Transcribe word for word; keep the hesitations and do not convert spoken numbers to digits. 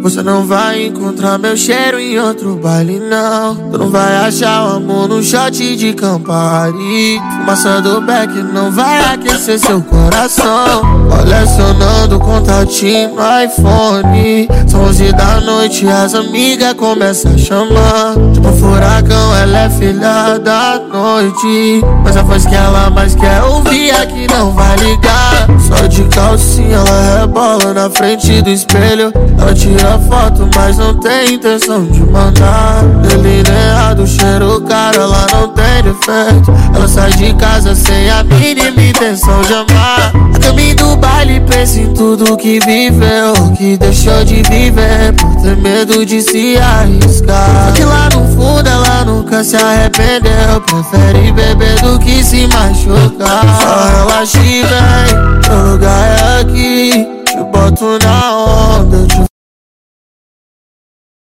Você não vai encontrar meu cheiro em outro baile, não. Tu não vai achar o amor no shot de Campari. Fumaça do beck não vai aquecer seu coração. Colecionando contatinho no iPhone. São onze da noite, as amigas começam a chamar. Tipo furacão, ela é filha da noite. Mas a voz que ela mais quer ouvir é que não vai ligar. Só de calcinha ela rebola na frente do espelho. Ela tira foto, mas não tem intenção de mandar. Delineado, cheiro caro, ela não tem defeito. Ela sai de casa sem a mínima intenção de amar. A caminho do baile pensa em tudo que viveu, que deixou de viver por ter medo de se arriscar. Só que lá no fundo ela nunca se arrependeu. Prefere beber do que se machucar. Só relaxa e vem, meu lugar é aqui. Te boto na onda.